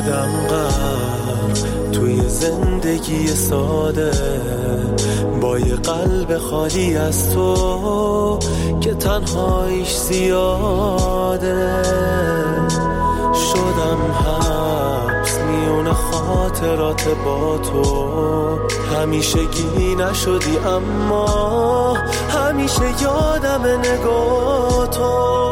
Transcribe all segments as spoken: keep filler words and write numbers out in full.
شدم غرق توی زندگی ساده با یه قلب خالی از تو که تنهاییش زیاده. شدم حبس میون خاطرات با تو، همیشگی نشدی اما همیشه یادم نگاه تو.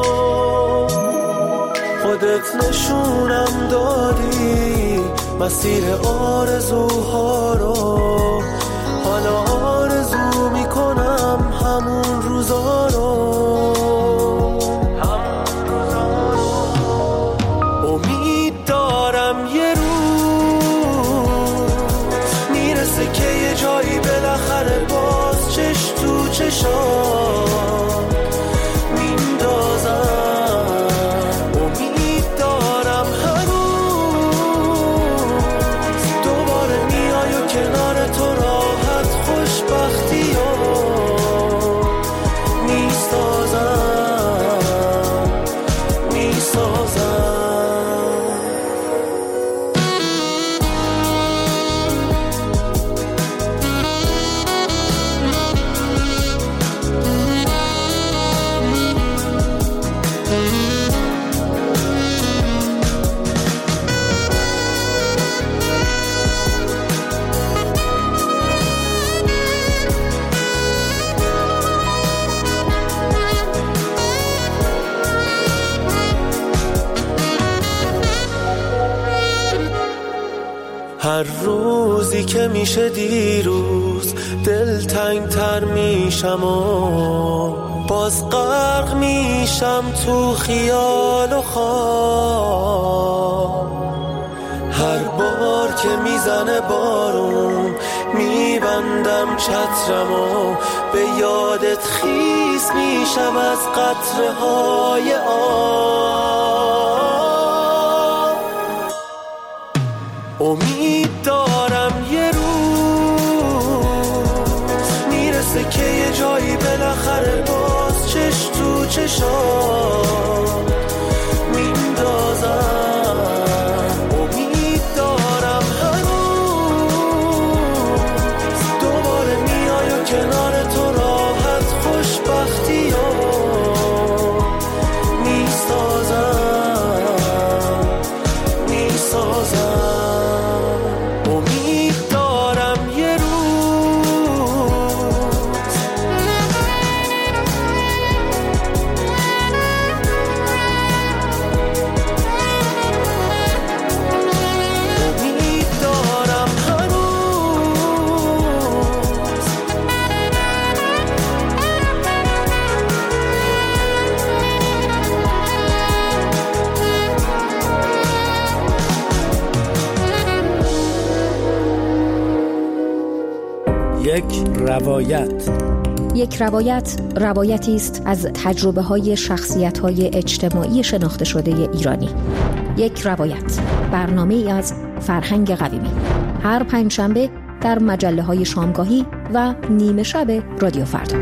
خودت نشونم دادی مسیر آرزوها رو، حالا آرزو میکنم همون روزا رو. امید دارم یه روز میرسه که یه جایی بالاخره باز چش تو چشام میندازم. هر روزی که میشه دیروز دلتنگ تر میشم و باز غرق میشم تو خیال و خواب. هر بار که میزنه بارون میبندم چترم و به یادت خیس میشم از قطره های آب. امید دارم یه روز میرسه که یه جایی بالاخره باز چش تو چشام میندازم. امید دارم هنوز دوباره میای و کنار تو راحت خوشبختی ها میسازم میسازم. یک روایت. یک روایت روایتی است از تجربه های شخصیت های اجتماعی شناخته شده ایرانی. یک روایت، برنامه ای از فرهنگ قویمی، هر پنجشنبه در مجله های شامگاهی و نیمه شب رادیو فردا.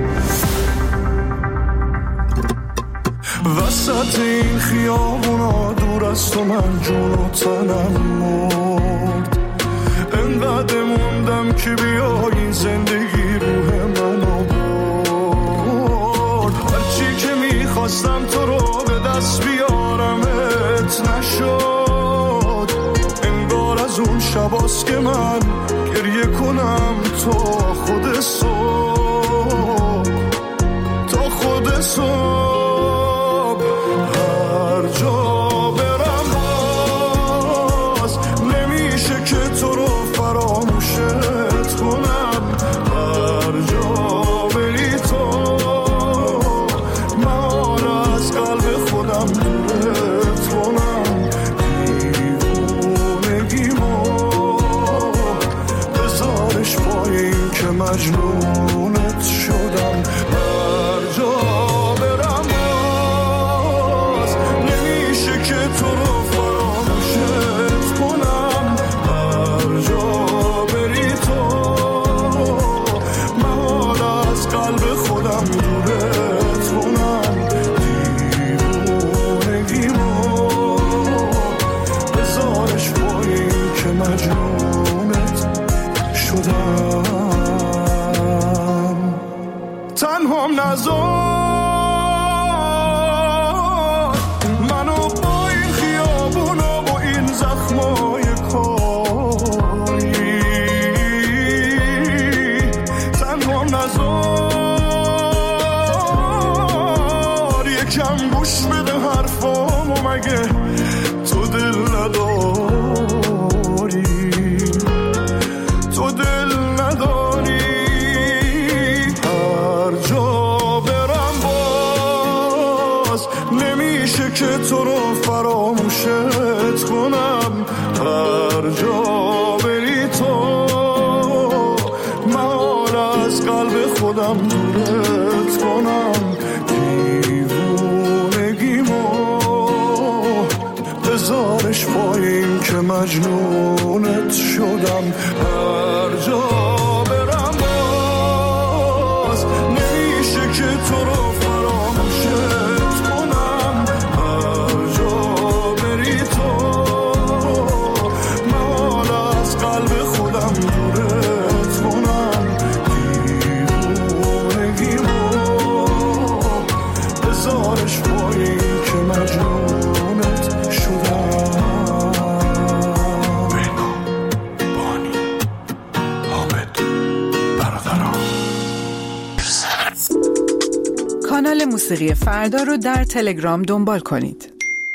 وسط این خیابونا دور از تو من جون و تنم مرد، انقدر موندم که بیای این زندگی روح منو برد. هرچی که میخواستم تو رو به دست بیارمت نشد، انگار از اون شباست که من گریه کنم تا خود صبح تا خود صبح. هر جا برم باز نمیشه که تو رو فراموشت کنم. هر جا بری تو من از قلب خودم دورت کنم. دیوونگیمو بذارش پایین که مجنونت شدم. هر جا مگه تو دل نداری، تو دل نداری. هر جا برم باز نمیشه که تو رو فراموشت کنم. هر جا بری تو محال از قلب خودم دورت کنم. دیوونگیمو بذارش پایین که مجنونت شدم. هر جا برم باز نمیشه که تو رو فراموشت کنم. هر جا بری تو محال از قلب خودم دورت کنم. دیوونگیمو بذارش پایین که مجنونت شدم. بانی حامد برادران. کانال موسیقی فردا رو در تلگرام دنبال کنید.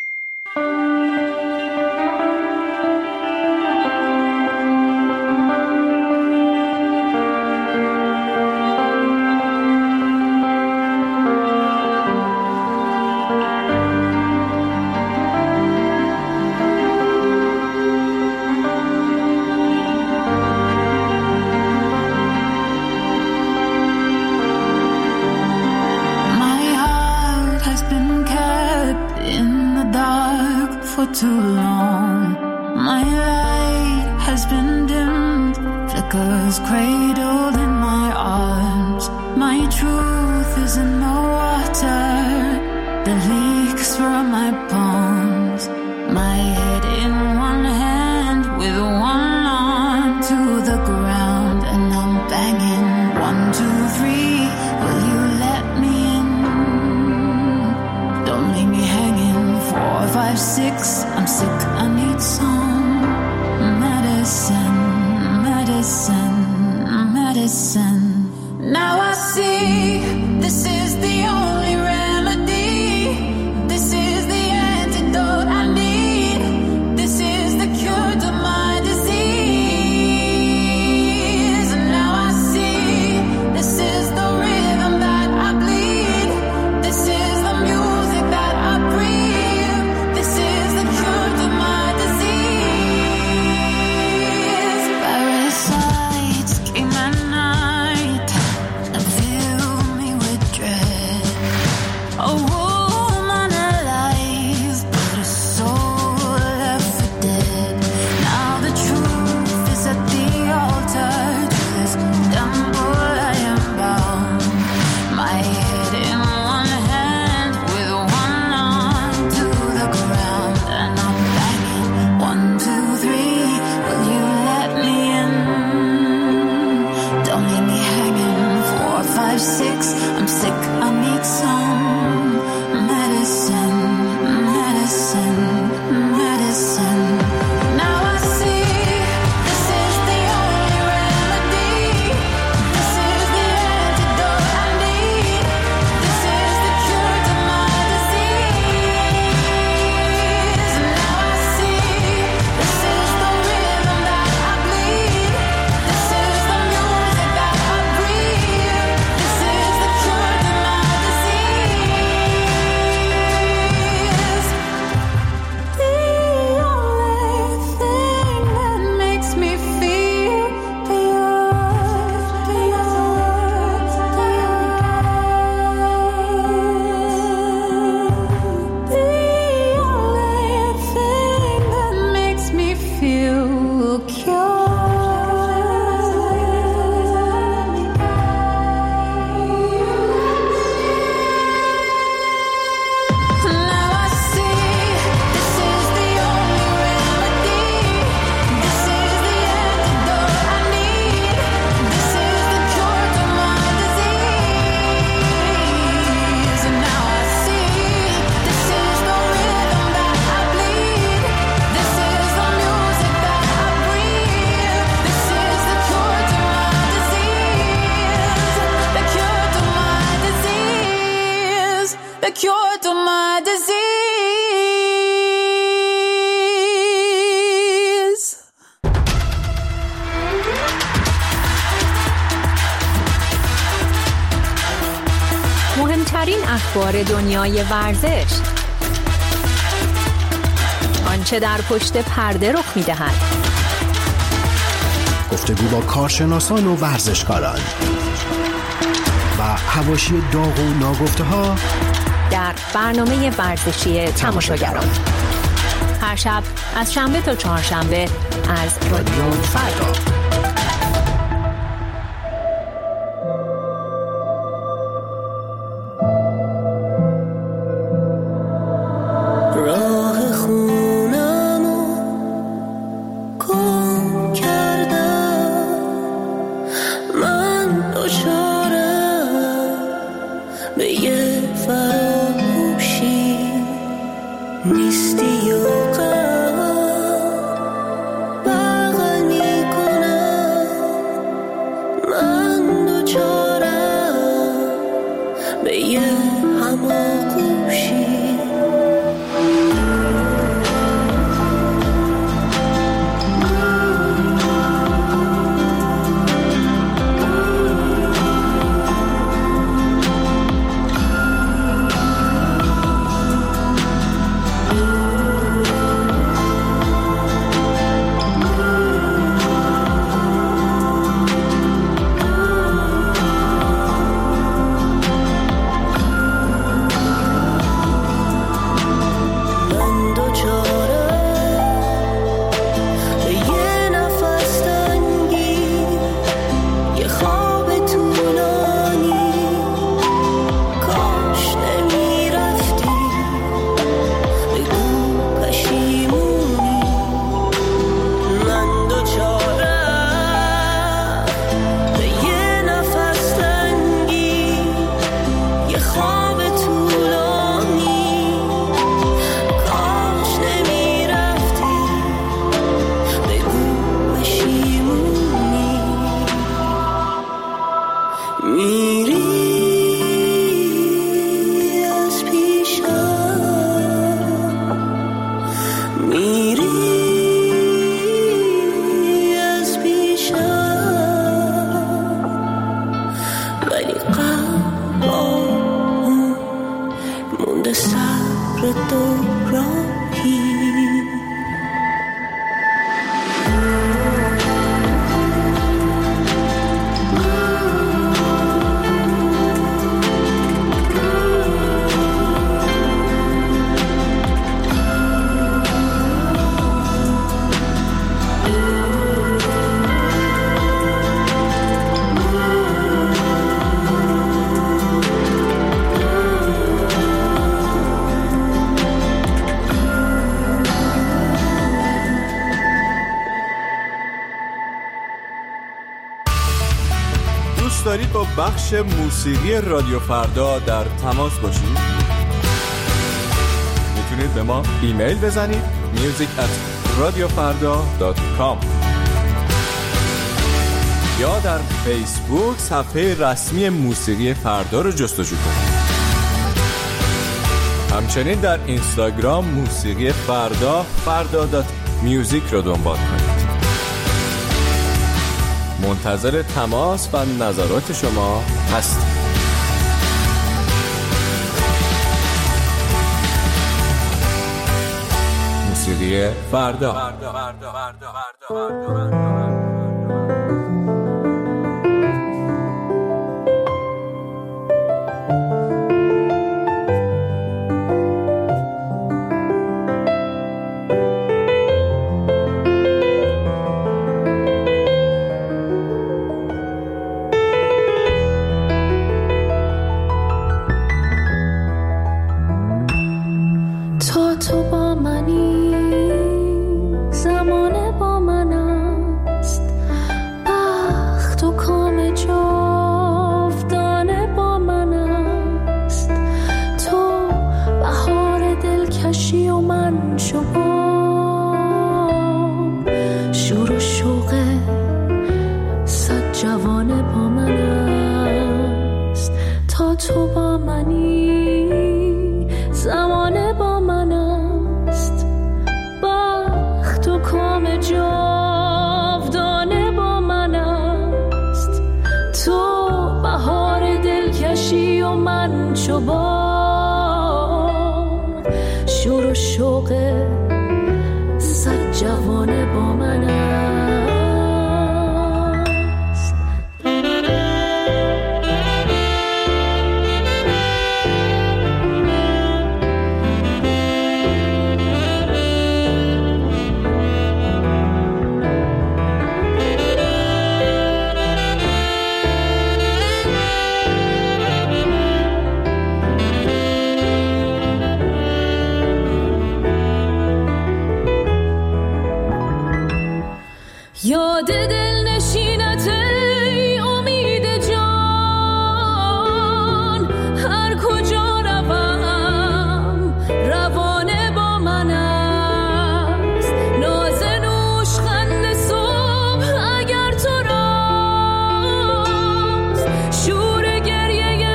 Too long, my light has been dimmed, flickers cradled in my arms. My truth is in the water that leaks from my palms. My head in one hand with one arm to the ground, and I'm banging one, two, three. Will you let me in? Don't leave me hanging. Four, five, six. I'm sick, I need some medicine, medicine, medicine. Now I see this is the only remedy. This is the antidote I need. This is the cure to my disease. Now I see this is the rhythm that I bleed. This is the music that I breathe. This is the cure to my disease. Parasite. اخبار دنیای ورزش، آنچه در پشت پرده رخ می‌دهد، گفتگو با کارشناسان و ورزشکاران و حواشی داغ و ناگفته‌ها در برنامه ورزشی تماشاگران. هر شب از شنبه تا چهارشنبه از رادیو فردا. دارید با بخش موسیقی رادیو فردا در تماس باشید؟ میتونید به ما ایمیل بزنید میوزیک ات رادیو فردا دات کام یا در فیسبوک صفحه رسمی موسیقی فردا رو جستجو کنید. همچنین در اینستاگرام موسیقی فردا فردا دات میوزیک رو دنبال کنید. منتظر تماس و نظرات شما هستیم. موسیقی فردا, فردا. فردا. فردا. فردا. فردا. تو با منی زمانه با من است، بخت و کام جاودانه با من است. تو بهار دلکشی و من چو باد شوق صد جوانه با من است. یاد دل نشینت ای امید جان، هر کجا روم روانه با من است. ناز نوش خند صبح اگر تو راست، شور گریه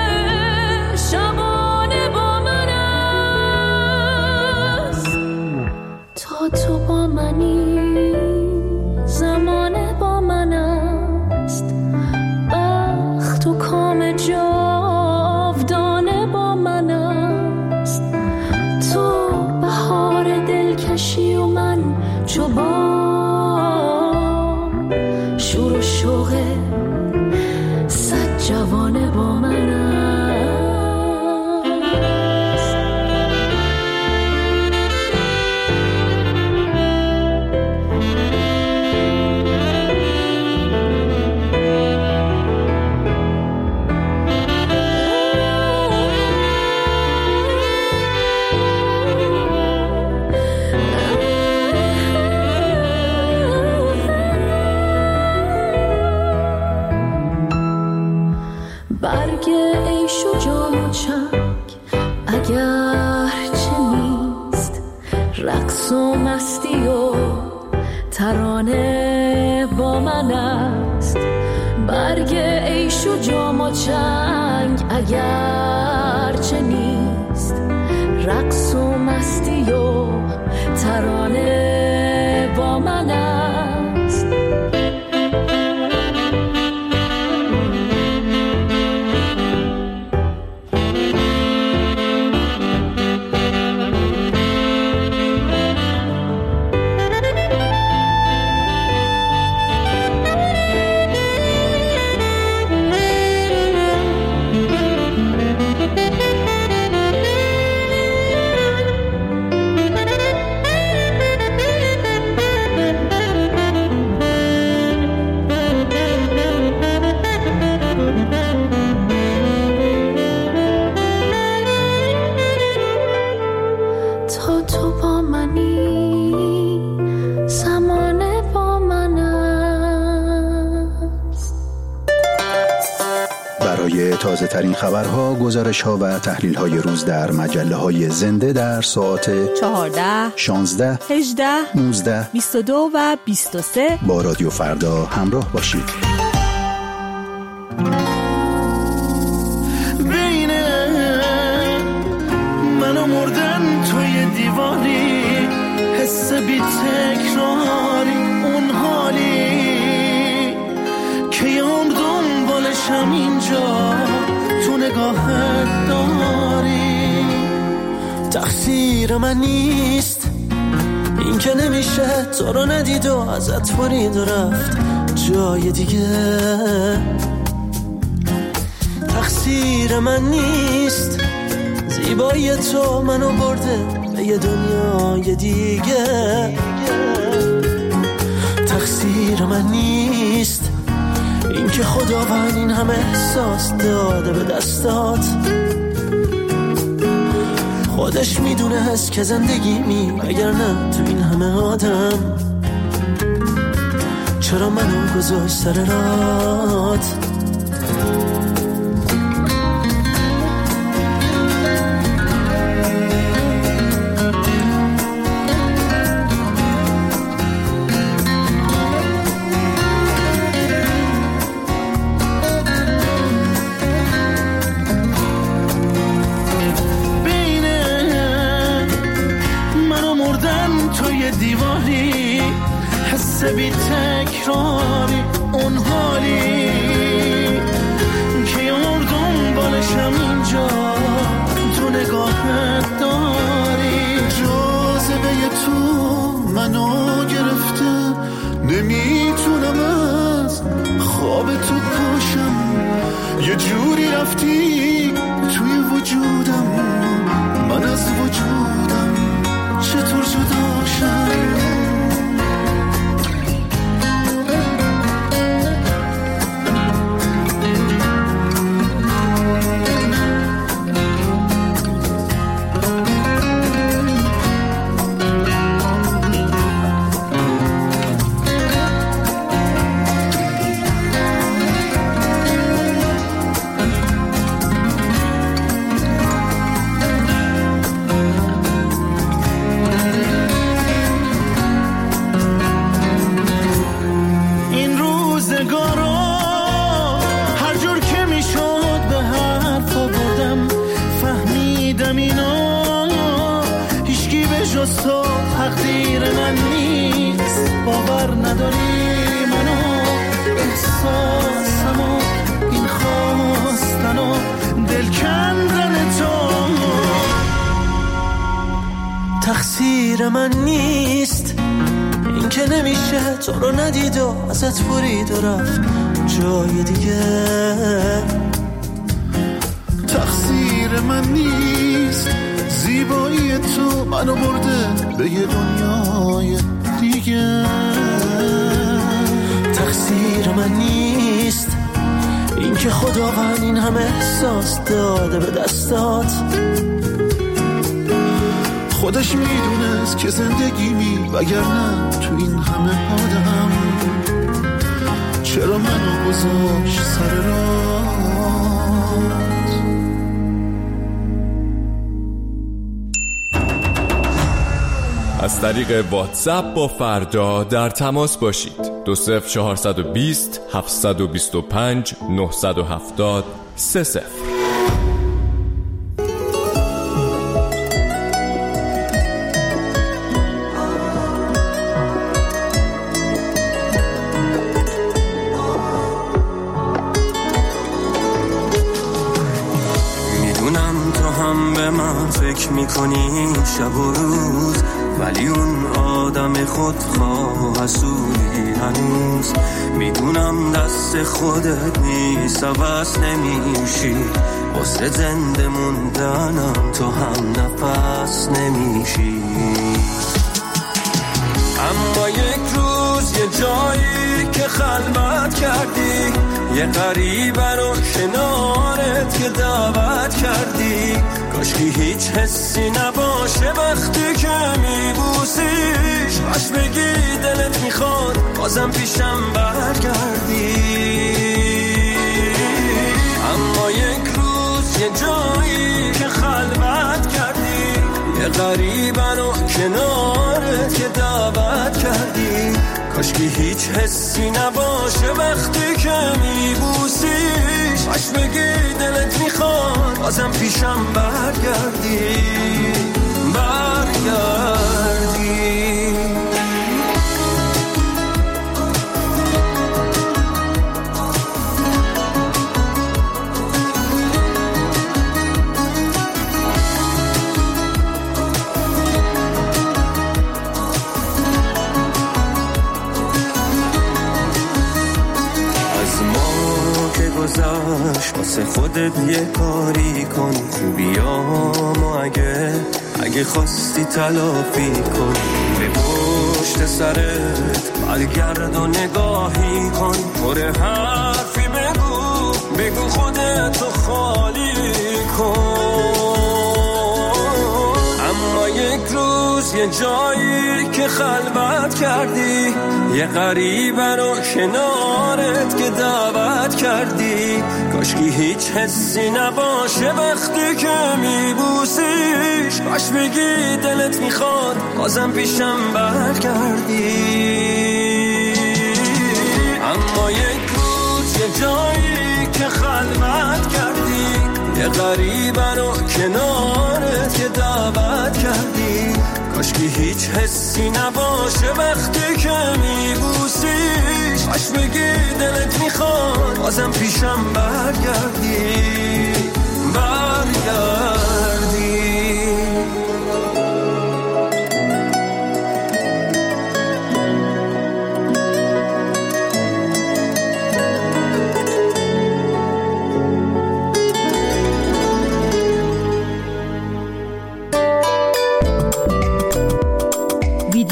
شبانه با من است. تا تو با منی زمانه با من است، بخت و کام جاودانه با من است. تو بهار دلکشی و من چو بام، شور و شوق صد جوانه با من است. برگ عیش و جام و چنگ اگر چه نیست، رقص و مستی و ترانه با من است. برگ عیش و جام و چنگ اگر چه نیست، رقص و مستی و ترانه با من است. تازه ترین خبرها، گزارش ها و تحلیل های روز در مجله های زنده در ساعت چهارده، شانزده، هجده، نوزده، بیست و دو و بیست و سه با رادیو فردا همراه باشید. بین من و مردن توی دیواری، حس بی تکراری، اون حالی که یام دنبالشم اینجا تو نگاهت داری. تقصیر من نیست این که نمیشه تو رو ندید و ازت برید و رفت جای دیگه. تقصیر من نیست زیبایی تو منو برده به یه دنیای دیگه. تقصیر من نیست این که خداوند این همه احساس داده به دستات. خودش میدونه هست که زندگی می اگر نه تو این همه آدم چرا منو گذاشت سر رات. دیواری حس بی تکراری، اون حالی که یه مردم بالشم اینجا تو نگاهت داری. منو گرفته، نمیتونم از خواب تو پاشم. یه جوری رفتی توی وجودم، من از وجودم چطور جدا شم؟ تقدیر من نیست، باور نداری منو، احساسمو، این خواستنو، دل کندن تو تقصیر من نیست. این که نمیشه تو رو ندید و ازت برید و رفت جای دیگه. تقصیر من نیست، زیبایی تو منو برده به یه دنیای دیگه. تقصیر من نیست این که خداوند این همه احساس داده به دستات. خودش میدونست که زندگیمی وگرنه تو این همه آدم چرا منو گذاشت سر راه. از طریق واتساپ با فردا در تماس باشید. دو صفر چهارصد و بیست هفتصد و بیست و پنج نهصد و هفتاد سه صفر. میدونم تو هم به من فکر میکنی شب و روز، ولی اون آدم خودخواه حسودی هنوز. میدونم دست خودت نیست، عوض نمیشی، واسه زنده موندنم تو هم نفس نمیشی. اما یک روز یه جایی که خلوت کردی، یه غریبه رو کنارت که دعوت کردی. کاشکی هیچ حسی نباشه وقتی که میبوسیش، باش بگی دلت میخواد بازم پیشم برگردی. اما یک روز یه جایی که خلوت کردی، یه غریبه رو کنارت که دعوت کردی. کاشکی هیچ حسی نباشه وقتی که میبوسیش، باش بگی دلت میخواد بازم پیشم برگردی برگردی. واسه خودت یه کاری کن، خوبیامو اگه اگه خواستی تلافی کن. به پشت سرت برگرد و نگاهی کن، پر حرفی بگو بگو خودتو خالی کن. اما یک روز یه جایی که خلوت کردی، یه غریبه رو کنارت که دعوت کردی. کاشکی هیچ حسی نباشه وقتی که میبوسیش، باش بگی دلت میخواد بازم پیشم برگردی. اما یک روز یه جایی که خلوت کردی، یه غریبه رو کنارت که دعوت کردی. کاشکی هیچ حسی نباشه وقتی که میبوسیش، باش بگی دلت میخواد بازم پیشم برگردی برگردی.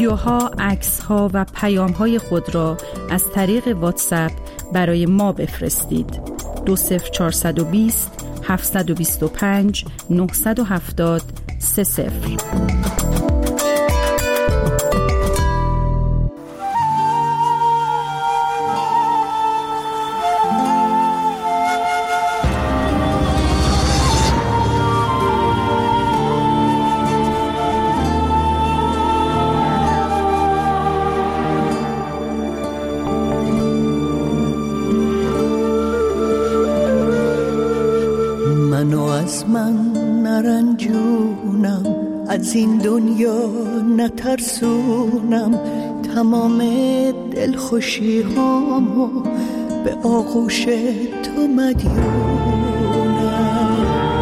ویدیوها، عکس‌ها و پیام‌های خود را از طریق واتساپ برای ما بفرستید. دو صفر چهارصد و بیست هفتصد و بیست و پنج نهصد و هفتاد سه صفر. از این دنیا نترسونم، تمام دلخوشی هامو به آغوش تو مدیونم.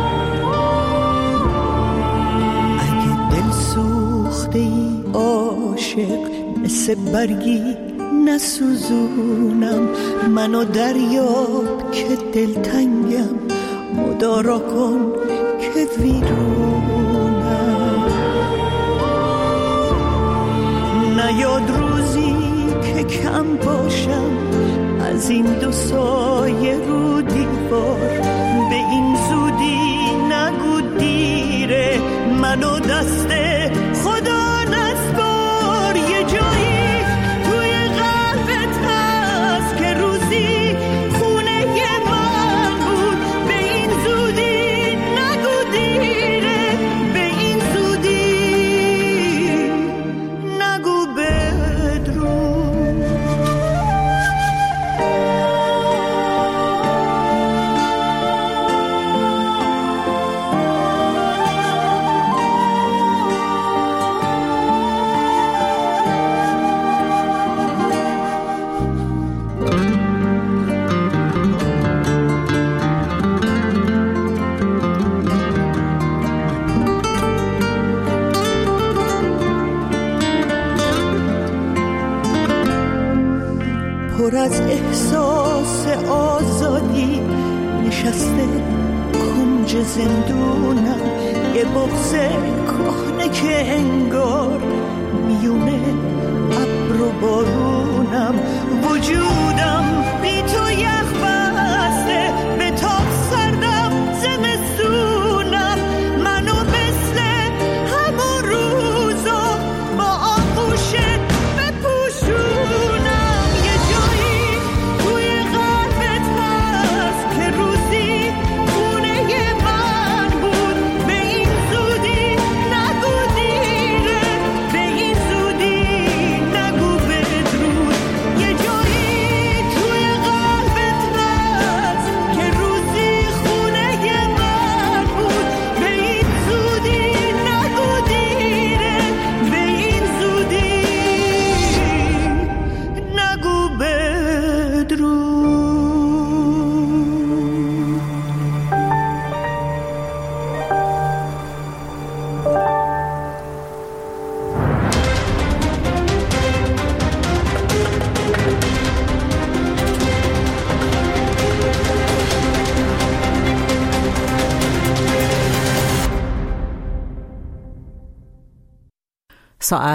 اگه دل سوخته ای عاشق، مثل برگی نسوزونم. منو دریاب که دلتنگم، مدارا کن که ویرونم. نیاد روزی که کم باشم از این دو سایه رو دیوار، به این زودی نگو دیره، منو دست خدا نسپار. یه جایی توی قلبت هست که روزی خونه من بود، به این زودی نگو دیره، به این زودی نگو بدرود. پر از احساس آزادی نشسته کنج زندونم، یه بغض کهنه که انگار میونه ابر و بارونم. وجودم بی تو یخ بسته، به تاب سردم زمستونم. منو مثل همون روزا با آغوشت بپوشونم. ساعت